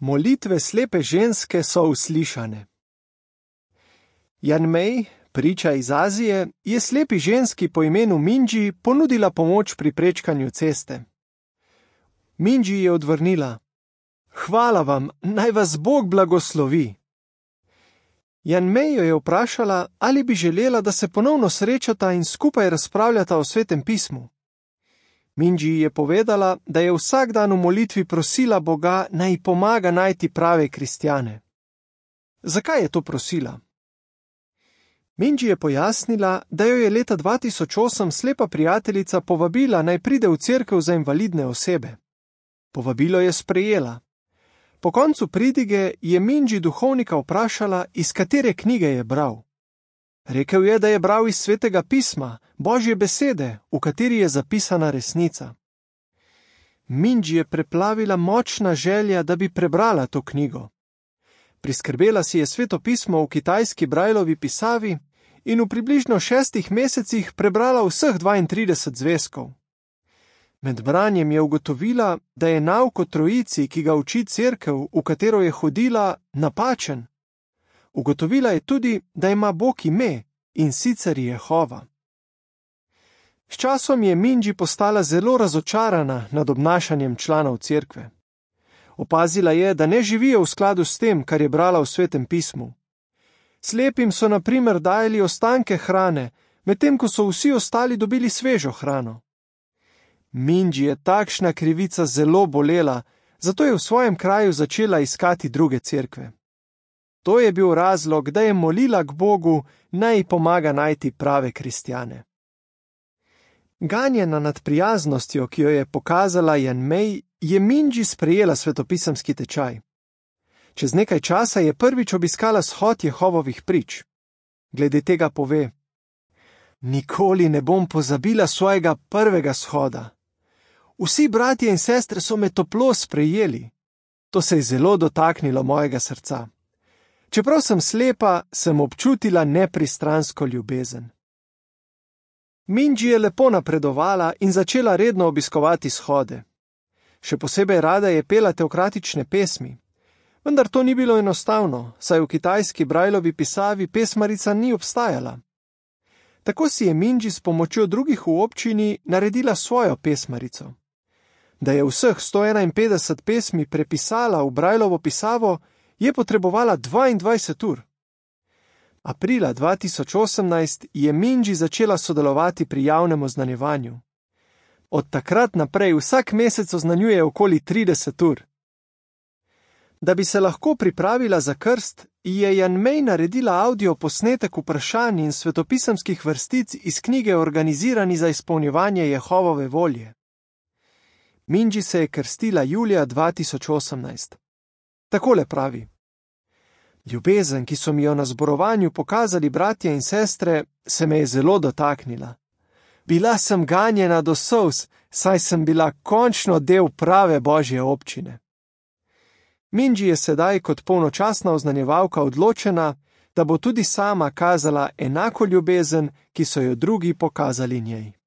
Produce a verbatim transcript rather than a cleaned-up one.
Molitve slepe ženske so uslišane. Jan Mej, priča iz Azije, je slepi ženski po imenu Mindži ponudila pomoč pri prečkanju ceste. Mindži je odvrnila: "Hvala vam, naj vas Bog blagoslovi." Jan Mej jo je vprašala, ali bi želela, da se ponovno srečata in skupaj razpravljata o Svetem pismu. Mindži je povedala, da je vsak dan v molitvi prosila Boga, naj ji pomaga najti prave kristjane. Zakaj je to prosila? Mindži je pojasnila, da jo je leta dva tisoč osem slepa prijateljica povabila, naj pride v cerkev za invalidne osebe. Povabilo je sprejela. Po koncu pridige je Mindži duhovnika vprašala, iz katere knjige je bral. Rekel je, da je bral iz Svetega pisma, Božje besede, v kateri je zapisana resnica. Mindži je preplavila močna želja, da bi prebrala to knjigo. Priskrbela si je Sveto pismo v kitajski Brajlovi pisavi in v približno šestih mesecih prebrala vseh dvaintrideset zvezkov. Med branjem je ugotovila, da je nauk o trojici, ki ga uči cerkev, v katero je hodila, napačen. Ugotovila je tudi, da ima Bog ime, in sicer Jehova. S časom je Mindži postala zelo razočarana nad obnašanjem članov cerkve. Opazila je, da ne živijo v skladu s tem, kar je brala v Svetem pismu. Slepim so na primer dajali ostanke hrane, medtem ko so vsi ostali dobili svežo hrano. Mindži je takšna krivica zelo bolela, zato je v svojem kraju začela iskati druge cerkve. To je bil razlog, da je molila k Bogu, naj ji pomaga najti prave kristjane. Ganjena nad prijaznostjo, ki jo je pokazala Jan Mej, je Mindži sprejela svetopisemski tečaj. Čez nekaj časa je prvič obiskala shod Jehovovih prič. Glede tega pove: "Nikoli ne bom pozabila svojega prvega shoda. Vsi bratje in sestre so me toplo sprejeli. To se je zelo dotaknilo mojega srca. Čeprav sem slepa, sem občutila nepristransko ljubezen." Mindži je lepo napredovala in začela redno obiskovati shode. Še posebej rada je pela teokratične pesmi. Vendar to ni bilo enostavno, saj v kitajski Brajlovi pisavi pesmarica ni obstajala. Tako si je Mindži s pomočjo drugih v občini naredila svojo pesmarico. Da je vseh sto enainpetdeset pesmi prepisala v Brajlovo pisavo, je potrebovala dvaindvajset ur. Aprila dva tisoč osemnajst je Mindži začela sodelovati pri javnem oznanjevanju. Od takrat naprej vsak mesec oznanjuje okoli trideset ur. Da bi se lahko pripravila za krst, je Jan Mej naredila avdio posnetek vprašanj in svetopisemskih vrstic iz knjige Organizirani za izpolnjevanje Jehovove volje. Mindži se je krstila julija dva tisoč osemnajst. Takole pravi: "Ljubezen, ki so mi jo na zborovanju pokazali bratje in sestre, se me je zelo dotaknila. Bila sem ganjena do solz, saj sem bila končno del prave Božje občine." Mindži je sedaj kot polnočasna oznanjevalka odločena, da bo tudi sama kazala enako ljubezen, ki so jo drugi pokazali njej.